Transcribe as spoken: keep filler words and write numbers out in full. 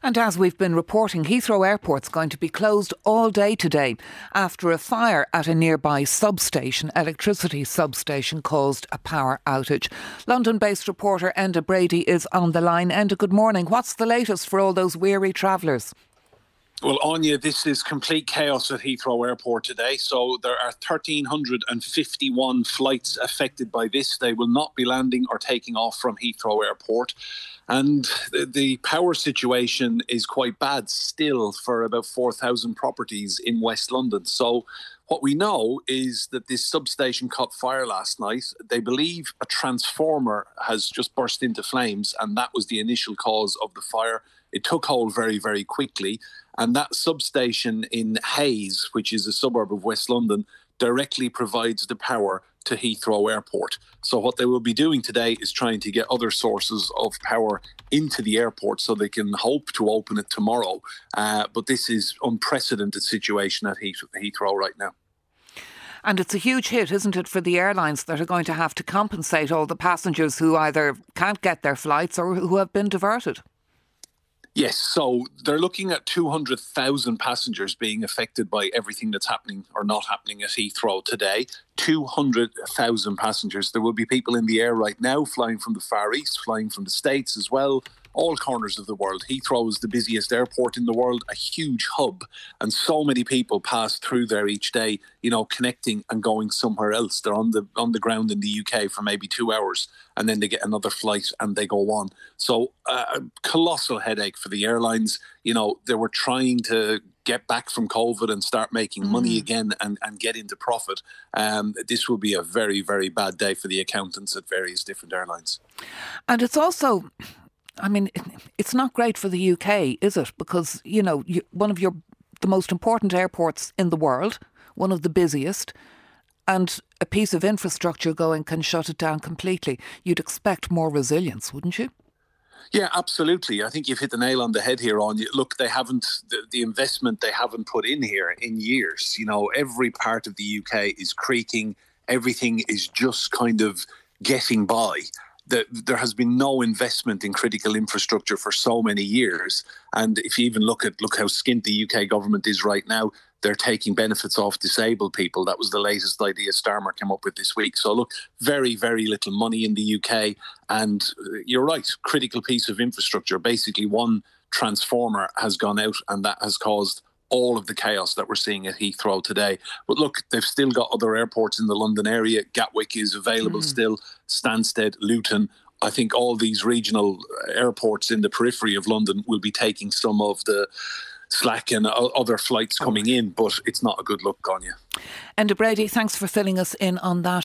And as we've been reporting, Heathrow Airport's going to be closed all day today after a fire at a nearby substation, electricity substation, caused a power outage. London-based reporter Enda Brady is on the line. Enda, good morning. What's the latest for all those weary travellers? Well, Anya, this is complete chaos at Heathrow Airport today. So there are one thousand three hundred fifty-one flights affected by this. They will not be landing or taking off from Heathrow Airport. And the, the power situation is quite bad still for about four thousand properties in West London. So what we know is that this substation caught fire last night. They believe a transformer has just burst into flames, and that was the initial cause of the fire. It took hold very, very quickly. And that substation in Hayes, which is a suburb of West London, directly provides the power to Heathrow Airport. So what they will be doing today is trying to get other sources of power into the airport so they can hope to open it tomorrow. Uh, but this is unprecedented situation at Heathrow right now. And it's a huge hit, isn't it, for the airlines that are going to have to compensate all the passengers who either can't get their flights or who have been diverted? Yes, so they're looking at two hundred thousand passengers being affected by everything that's happening or not happening at Heathrow today. two hundred thousand passengers. There will be people in the air right now flying from the Far East, flying from the States as well, all corners of the world. Heathrow is the busiest airport in the world, a huge hub, and so many people pass through there each day, you know, connecting and going somewhere else. They're on the on the ground in the U K for maybe two hours, and then they get another flight and they go on. So uh, a colossal headache for the airlines. You know, they were trying to get back from COVID and start making mm. money again and, and get into profit. Um, this will be a very, very bad day for the accountants at various different airlines. And it's also, I mean, it's not great for the U K, is it? Because, you know, you, one of your the most important airports in the world, one of the busiest, and a piece of infrastructure going can shut it down completely. You'd expect more resilience, wouldn't you? Yeah, absolutely. I think you've hit the nail on the head here on. Look, they haven't, the, the investment they haven't put in here in years. You know, every part of the U K is creaking. Everything is just kind of getting by. The, there has been no investment in critical infrastructure for so many years. And if you even look at, look how skint the U K government is right now, they're taking benefits off disabled people. That was the latest idea Starmer came up with this week. So look, very, very little money in the U K. And you're right, critical piece of infrastructure. Basically, one transformer has gone out and that has caused all of the chaos that we're seeing at Heathrow today. But look, they've still got other airports in the London area. Gatwick is available mm. still, Stansted, Luton. I think all these regional airports in the periphery of London will be taking some of the slack and other flights coming in, but it's not a good look, Anya. Enda Brady, thanks for filling us in on that.